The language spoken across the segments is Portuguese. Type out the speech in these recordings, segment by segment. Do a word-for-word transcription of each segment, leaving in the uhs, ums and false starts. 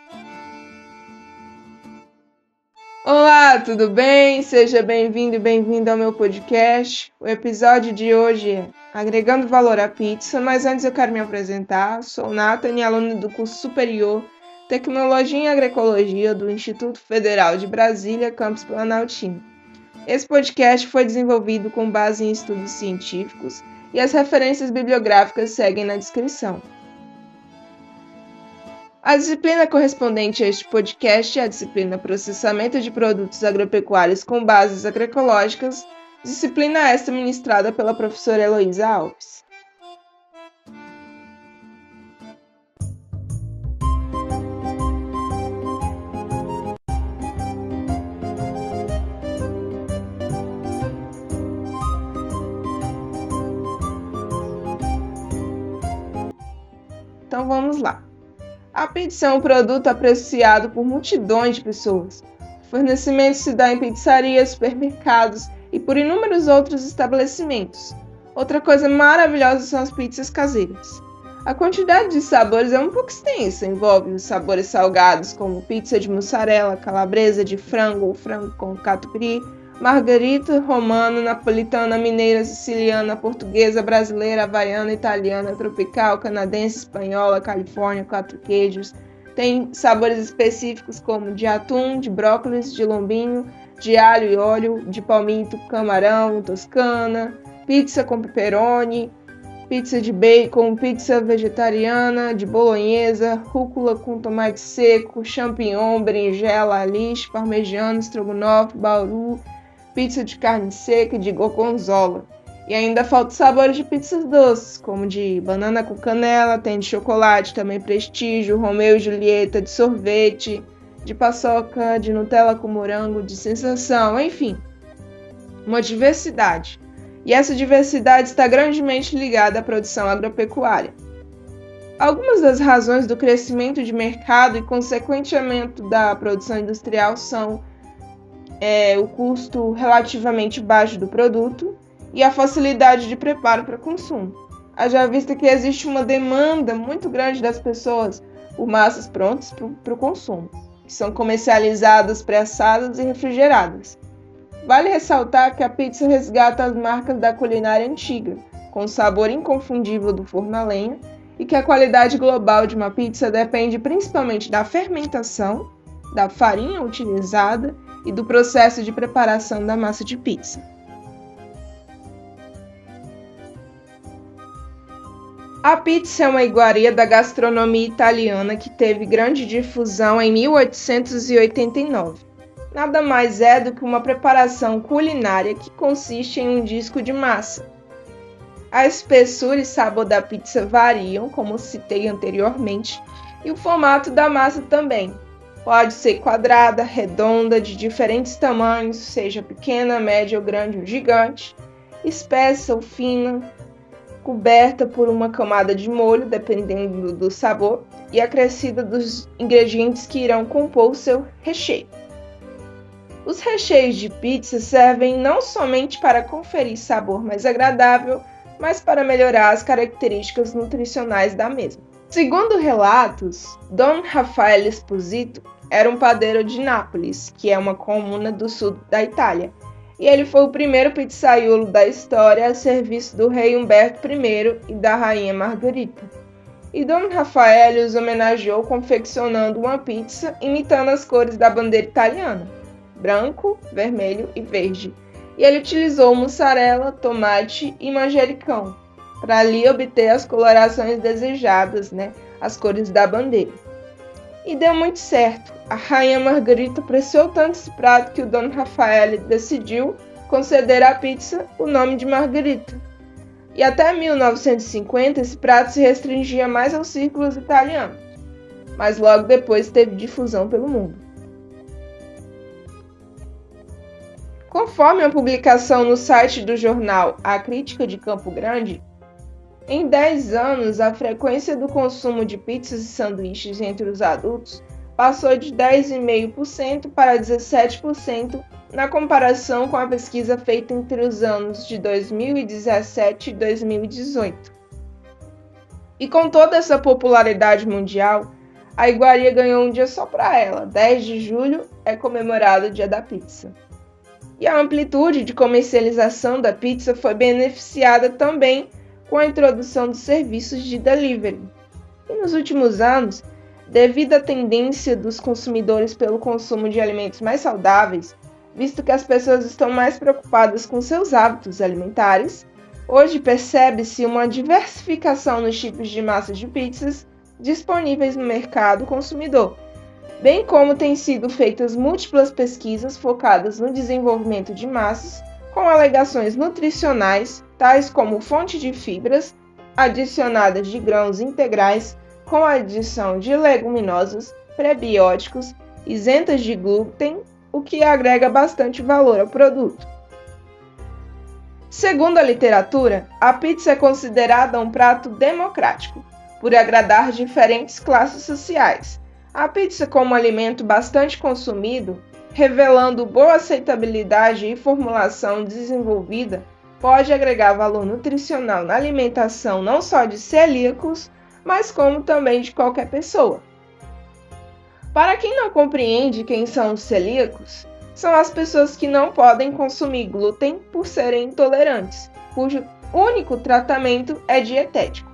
Olá, tudo bem? Seja bem-vindo e bem-vinda ao meu podcast. O episódio de hoje é Agregando Valor à Pizza, mas antes eu quero me apresentar. Sou Nathan, aluna do curso superior Tecnologia em Agroecologia do Instituto Federal de Brasília, campus Planaltino. Esse podcast foi desenvolvido com base em estudos científicos e as referências bibliográficas seguem na descrição. A disciplina correspondente a este podcast é a disciplina Processamento de Produtos Agropecuários com Bases Agroecológicas, disciplina esta ministrada pela professora Heloísa Alves. Então vamos lá. A pizza é um produto apreciado por multidões de pessoas. O fornecimento se dá em pizzarias, supermercados e por inúmeros outros estabelecimentos. Outra coisa maravilhosa são as pizzas caseiras. A quantidade de sabores é um pouco extensa, envolve os sabores salgados como pizza de mussarela, calabresa de frango ou frango com catupiry, margarita, romana, napolitana, mineira, siciliana, portuguesa, brasileira, havaiana, italiana, tropical, canadense, espanhola, califórnia, quatro queijos. Tem sabores específicos como de atum, de brócolis, de lombinho, de alho e óleo, de palmito, camarão, toscana, pizza com pepperoni, pizza de bacon, pizza vegetariana, de bolonhesa, rúcula com tomate seco, champignon, berinjela, alish, parmegiana, estrogonofe, bauru, pizza de carne seca e de gorgonzola. E ainda falta sabores de pizzas doces, como de banana com canela, tem de chocolate, também prestígio, Romeu e Julieta, de sorvete, de paçoca, de Nutella com morango, de sensação, enfim, uma diversidade. E essa diversidade está grandemente ligada à produção agropecuária. Algumas das razões do crescimento de mercado e consequente aumento da produção industrial são É, o custo relativamente baixo do produto e a facilidade de preparo para consumo. Haja vista que existe uma demanda muito grande das pessoas por massas prontas para o consumo, que são comercializadas, pré-assadas e refrigeradas. Vale ressaltar que a pizza resgata as marcas da culinária antiga, com o sabor inconfundível do forno a lenha, e que a qualidade global de uma pizza depende principalmente da fermentação, da farinha utilizada e do processo de preparação da massa de pizza. A pizza é uma iguaria da gastronomia italiana que teve grande difusão em mil oitocentos e oitenta e nove. Nada mais é do que uma preparação culinária que consiste em um disco de massa. A espessura e sabor da pizza variam, como citei anteriormente, e o formato da massa também. Pode ser quadrada, redonda, de diferentes tamanhos, seja pequena, média ou grande ou gigante, espessa ou fina, coberta por uma camada de molho, dependendo do sabor, e acrescida dos ingredientes que irão compor o seu recheio. Os recheios de pizza servem não somente para conferir sabor mais agradável, mas para melhorar as características nutricionais da mesma. Segundo relatos, Dom Rafael Esposito era um padeiro de Nápoles, que é uma comuna do sul da Itália, e ele foi o primeiro pizzaiolo da história a serviço do rei Humberto primeiro e da rainha Margarita. E Dom Rafael os homenageou confeccionando uma pizza imitando as cores da bandeira italiana, branco, vermelho e verde, e ele utilizou mussarela, tomate e manjericão, para ali obter as colorações desejadas, né, as cores da bandeira. E deu muito certo. A rainha Margarita apreciou tanto esse prato que o Dom Rafael decidiu conceder à pizza o nome de Margarita. E até mil novecentos e cinquenta esse prato se restringia mais aos círculos italianos, mas logo depois teve difusão pelo mundo. Conforme a publicação no site do jornal A Crítica de Campo Grande, em dez anos, a frequência do consumo de pizzas e sanduíches entre os adultos passou de dez vírgula cinco por cento para dezessete por cento na comparação com a pesquisa feita entre os anos de dois mil e dezessete e dois mil e dezoito. E com toda essa popularidade mundial, a iguaria ganhou um dia só para ela. dez de julho é comemorado o Dia da Pizza. E a amplitude de comercialização da pizza foi beneficiada também com a introdução dos serviços de delivery. E nos últimos anos, devido à tendência dos consumidores pelo consumo de alimentos mais saudáveis, visto que as pessoas estão mais preocupadas com seus hábitos alimentares, hoje percebe-se uma diversificação nos tipos de massas de pizzas disponíveis no mercado consumidor, bem como têm sido feitas múltiplas pesquisas focadas no desenvolvimento de massas com alegações nutricionais, tais como fonte de fibras, adicionadas de grãos integrais, com a adição de leguminosas, prebióticos, isentas de glúten, o que agrega bastante valor ao produto. Segundo a literatura, a pizza é considerada um prato democrático, por agradar diferentes classes sociais. A pizza, como alimento bastante consumido, revelando boa aceitabilidade e formulação desenvolvida, pode agregar valor nutricional na alimentação não só de celíacos, mas como também de qualquer pessoa. Para quem não compreende quem são os celíacos, são as pessoas que não podem consumir glúten por serem intolerantes, cujo único tratamento é dietético.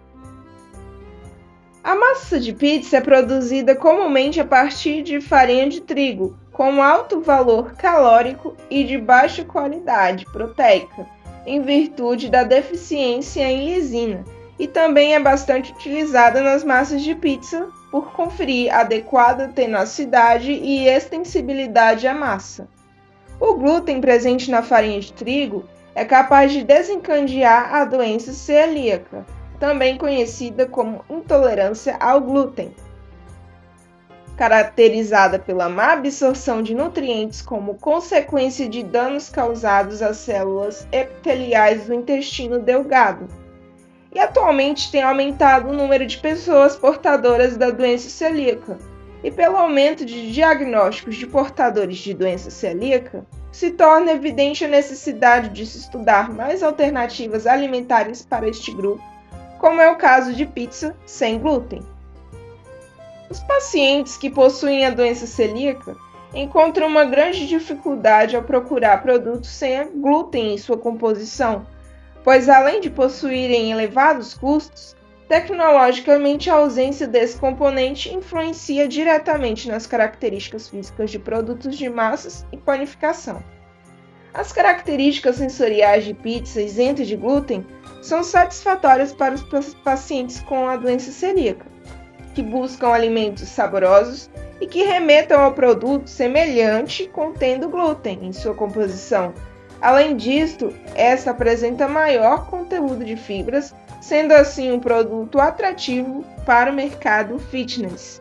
A massa de pizza é produzida comumente a partir de farinha de trigo, com alto valor calórico e de baixa qualidade proteica, em virtude da deficiência em lisina, e também é bastante utilizada nas massas de pizza por conferir adequada tenacidade e extensibilidade à massa. O glúten presente na farinha de trigo é capaz de desencadear a doença celíaca, também conhecida como intolerância ao glúten, caracterizada pela má absorção de nutrientes como consequência de danos causados às células epiteliais do intestino delgado. E atualmente tem aumentado o número de pessoas portadoras da doença celíaca, e pelo aumento de diagnósticos de portadores de doença celíaca, se torna evidente a necessidade de se estudar mais alternativas alimentares para este grupo, como é o caso de pizza sem glúten. Os pacientes que possuem a doença celíaca encontram uma grande dificuldade ao procurar produtos sem glúten em sua composição, pois além de possuírem elevados custos, tecnologicamente a ausência desse componente influencia diretamente nas características físicas de produtos de massas e panificação. As características sensoriais de pizza isenta de glúten são satisfatórias para os pacientes com a doença celíaca, que buscam alimentos saborosos e que remetam ao produto semelhante contendo glúten em sua composição. Além disto, esta apresenta maior conteúdo de fibras, sendo assim um produto atrativo para o mercado fitness.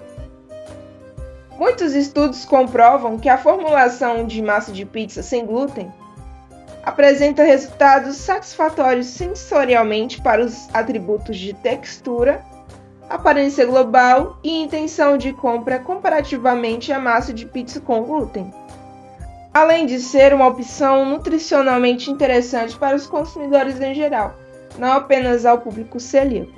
Muitos estudos comprovam que a formulação de massa de pizza sem glúten apresenta resultados satisfatórios sensorialmente para os atributos de textura, aparência global e intenção de compra comparativamente à massa de pizza com glúten, além de ser uma opção nutricionalmente interessante para os consumidores em geral, não apenas ao público celíaco.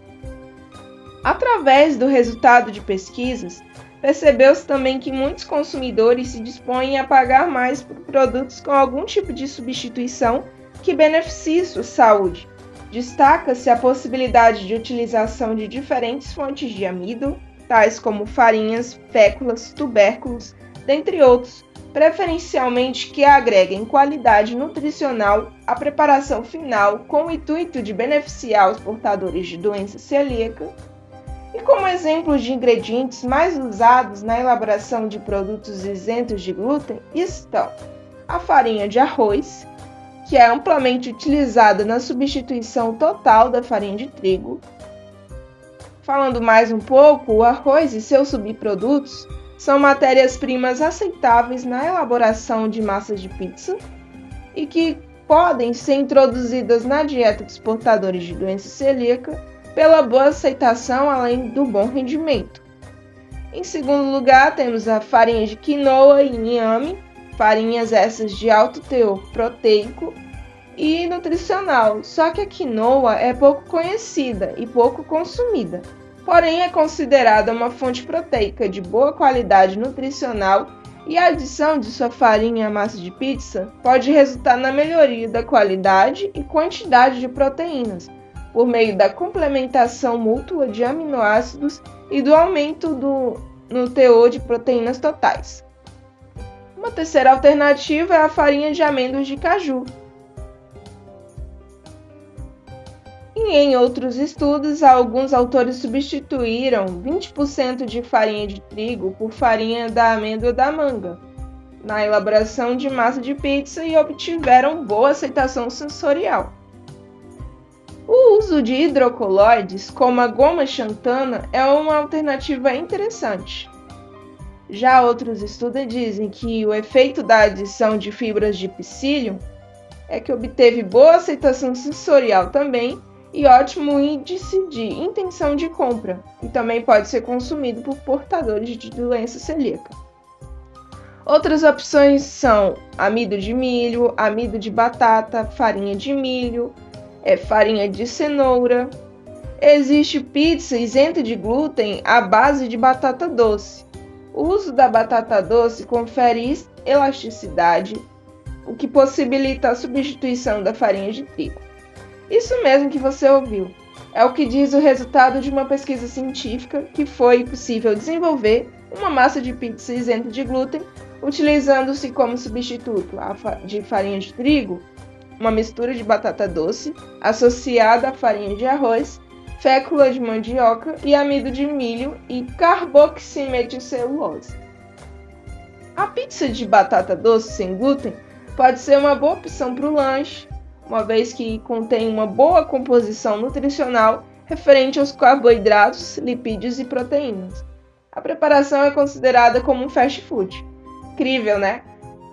Através do resultado de pesquisas, percebeu-se também que muitos consumidores se dispõem a pagar mais por produtos com algum tipo de substituição que beneficie sua saúde. Destaca-se a possibilidade de utilização de diferentes fontes de amido, tais como farinhas, féculas, tubérculos, dentre outros, preferencialmente que agreguem qualidade nutricional à preparação final com o intuito de beneficiar os portadores de doença celíaca. E como exemplos de ingredientes mais usados na elaboração de produtos isentos de glúten estão a farinha de arroz, que é amplamente utilizada na substituição total da farinha de trigo. Falando mais um pouco, o arroz e seus subprodutos são matérias-primas aceitáveis na elaboração de massas de pizza e que podem ser introduzidas na dieta dos portadores de doença celíaca pela boa aceitação, além do bom rendimento. Em segundo lugar, temos a farinha de quinoa e inhame, farinhas essas de alto teor proteico e nutricional, só que a quinoa é pouco conhecida e pouco consumida. porém é considerada uma fonte proteica de boa qualidade nutricional e a adição de sua farinha à massa de pizza pode resultar na melhoria da qualidade e quantidade de proteínas, por meio da complementação mútua de aminoácidos e do aumento do, no teor de proteínas totais. Uma terceira alternativa é a farinha de amêndoas de caju. E em outros estudos, alguns autores substituíram vinte por cento de farinha de trigo por farinha da amêndoa da manga na elaboração de massa de pizza e obtiveram boa aceitação sensorial. O uso de hidrocoloides, como a goma xantana, é uma alternativa interessante. Já outros estudos dizem que o efeito da adição de fibras de psyllium é que obteve boa aceitação sensorial também e ótimo índice de intenção de compra, e também pode ser consumido por portadores de doença celíaca. Outras opções são amido de milho, amido de batata, farinha de milho, é, farinha de cenoura. Existe pizza isenta de glúten à base de batata doce. O uso da batata doce confere elasticidade, o que possibilita a substituição da farinha de trigo. Isso mesmo que você ouviu. É o que diz o resultado de uma pesquisa científica que foi possível desenvolver uma massa de pizza isenta de glúten utilizando-se como substituto de farinha de trigo, uma mistura de batata doce associada à farinha de arroz, fécula de mandioca e amido de milho e carboximetilcelulose. A pizza de batata doce sem glúten pode ser uma boa opção para o lanche, uma vez que contém uma boa composição nutricional referente aos carboidratos, lipídios e proteínas. A preparação é considerada como um fast food. Incrível, né?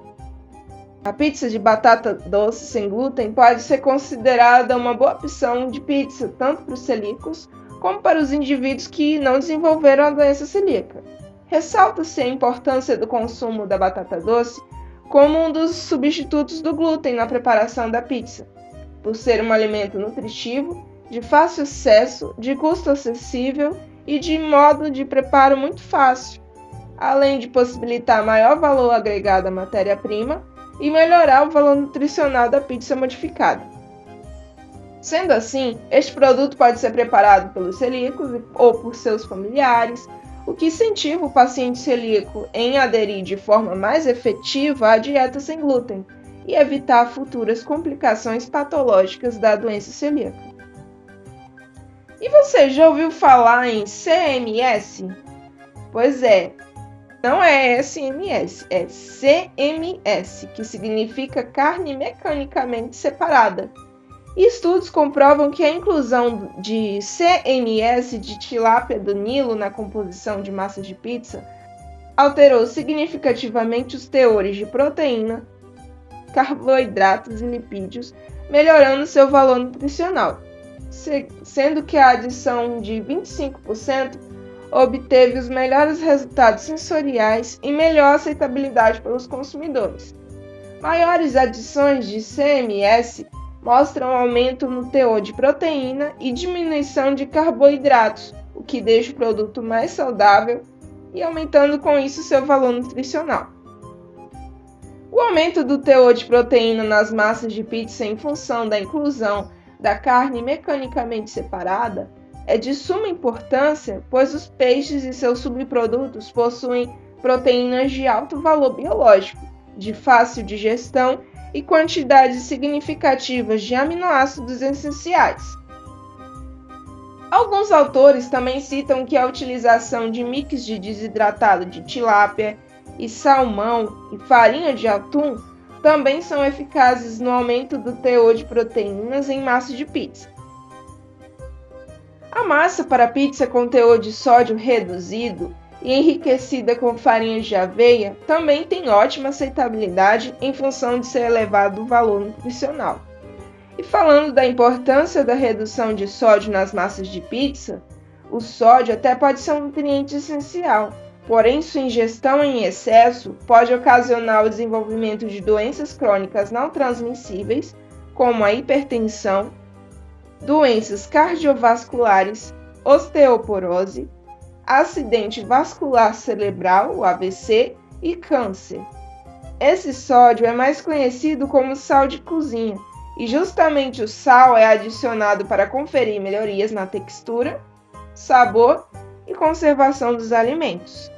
A pizza de batata doce sem glúten pode ser considerada uma boa opção de pizza tanto para os celíacos como para os indivíduos que não desenvolveram a doença celíaca. Ressalta-se a importância do consumo da batata doce como um dos substitutos do glúten na preparação da pizza, por ser um alimento nutritivo, de fácil acesso, de custo acessível e de modo de preparo muito fácil, além de possibilitar maior valor agregado à matéria-prima e melhorar o valor nutricional da pizza modificada. Sendo assim, este produto pode ser preparado pelos celíacos ou por seus familiares, o que incentiva o paciente celíaco em aderir de forma mais efetiva à dieta sem glúten e evitar futuras complicações patológicas da doença celíaca. E você já ouviu falar em C M S? Pois é, não é S M S, é C M S, que significa carne mecanicamente separada. E estudos comprovam que a inclusão de C M S de tilápia do Nilo na composição de massas de pizza alterou significativamente os teores de proteína, carboidratos e lipídios, melhorando seu valor nutricional, sendo que a adição de vinte e cinco por cento obteve os melhores resultados sensoriais e melhor aceitabilidade pelos consumidores. Maiores adições de C M S mostram aumento no teor de proteína e diminuição de carboidratos, o que deixa o produto mais saudável e aumentando com isso seu valor nutricional. O aumento do teor de proteína nas massas de pizza em função da inclusão da carne mecanicamente separada é de suma importância, pois os peixes e seus subprodutos possuem proteínas de alto valor biológico, de fácil digestão e quantidades significativas de aminoácidos essenciais. Alguns autores também citam que a utilização de mix de desidratado de tilápia e salmão e farinha de atum também são eficazes no aumento do teor de proteínas em massa de pizza. A massa para pizza com teor de sódio reduzido e enriquecida com farinha de aveia também tem ótima aceitabilidade em função de seu elevado valor nutricional. E falando da importância da redução de sódio nas massas de pizza, o sódio até pode ser um nutriente essencial, porém sua ingestão em excesso pode ocasionar o desenvolvimento de doenças crônicas não transmissíveis, como a hipertensão, doenças cardiovasculares, osteoporose, acidente vascular cerebral, o A V C, e câncer. Esse sódio é mais conhecido como sal de cozinha, e justamente o sal é adicionado para conferir melhorias na textura, sabor e conservação dos alimentos.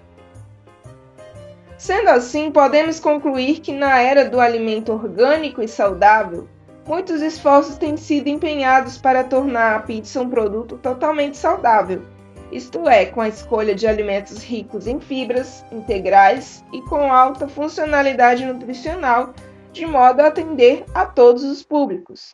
Sendo assim, podemos concluir que na era do alimento orgânico e saudável, muitos esforços têm sido empenhados para tornar a pizza um produto totalmente saudável, isto é, com a escolha de alimentos ricos em fibras, integrais e com alta funcionalidade nutricional, de modo a atender a todos os públicos.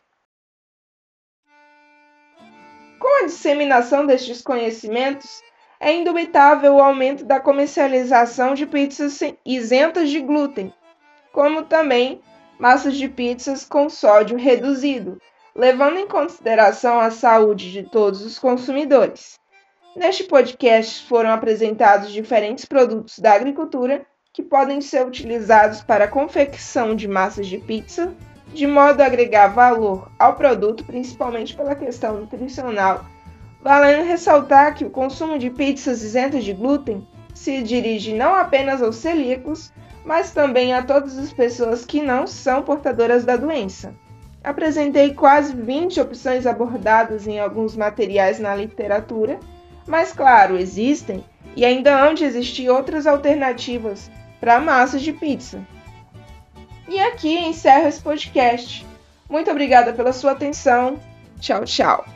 Com a disseminação destes conhecimentos, é indubitável o aumento da comercialização de pizzas isentas de glúten, como também massas de pizzas com sódio reduzido, levando em consideração a saúde de todos os consumidores. Neste podcast foram apresentados diferentes produtos da agricultura que podem ser utilizados para a confecção de massas de pizza, de modo a agregar valor ao produto, principalmente pela questão nutricional, valendo ressaltar que o consumo de pizzas isentas de glúten se dirige não apenas aos celíacos, mas também a todas as pessoas que não são portadoras da doença. Apresentei quase vinte opções abordadas em alguns materiais na literatura, mas claro, existem e ainda hão de existir outras alternativas para massas de pizza. E aqui encerro esse podcast. Muito obrigada pela sua atenção. Tchau, tchau.